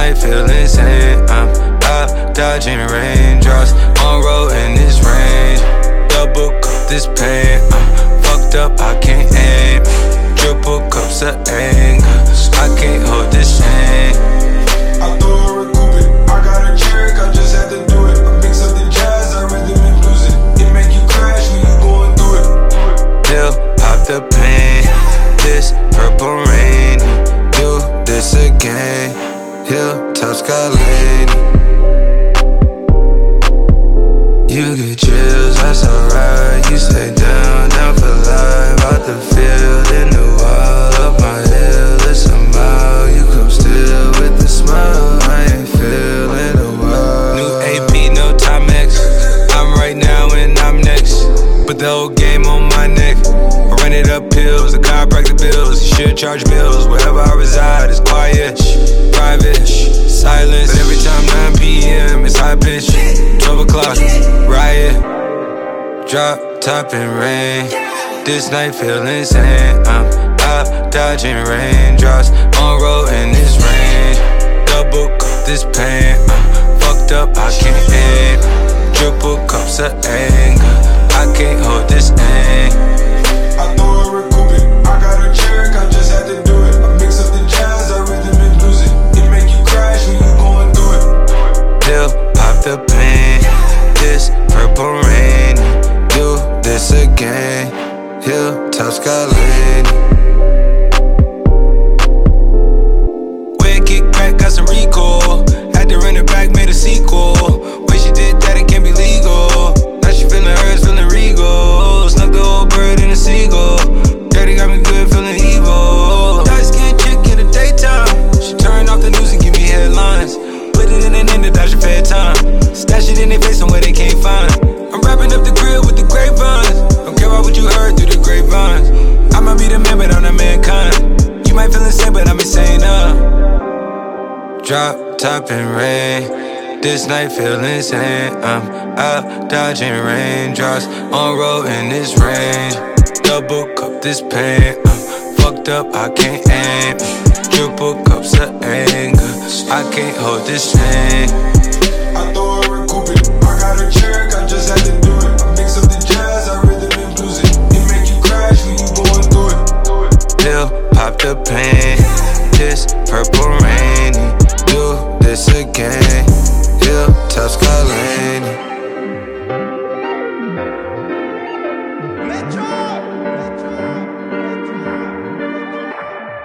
night feel insane. I'm out dodging raindrops, on road in this range. Double cup this pain, fucked up, I can't aim. Triple cups of anger, I can't hold this chain. I thought I recoup it, I got a trick, I just had to do it. I mix up the jazz, I rhythm and blues it. It make you crash when you going through it. Pill, pop the pain, this purple rain. Do this again, Hilltop Skyline. You get chills, that's alright. You stay down for life. Out the field, in the wild, up my hill, it's a mile. You come still with the smile, I ain't feeling a while. New AP, no Timex, I'm right now and I'm next. Put the whole game on my neck, I run it up pills, the chiropractic bills. You should charge bills, wherever I reside, it's quiet, private, silence. But every time 9 p.m. it's high pitch, 12 o'clock, riot. Drop top and rain, this night feel insane. I'm out dodging raindrops, on road in this range. Double cup this pain, fucked up, I can't aim. Triple cups of anger, I can't hold this aim. I thought I recoup it, I got a trick, I just had to do it. I mix up the jazz, I rhythm and blues it. It make you crash when you going through it. Pill, pop the pain, this purple rain. Do this again, Hilltop Skyline. Wicked crack, got some recall. Had to run it back, made a sequel. Way she did that, it can't be legal. Now she feeling hers, feeling regal. Snuck the old bird in a seagull. Daddy got me good, feeling evil. Dark skin chick in the daytime, she turn off the news and give me headlines. Put it in and in the dodge your fair time. Stash it in their face somewhere they can't find. I'm wrapping up the grill with the grapevines. Don't care about what you heard through the grapevines. I might be the man, but I'm not mankind. You might feel insane, but I'm insane, Drop top and rain, this night feel insane. I'm out dodging raindrops, on road in this range. Double cup this pain, fucked up, I can't aim. Triple cups of anger, I can't hold this chain.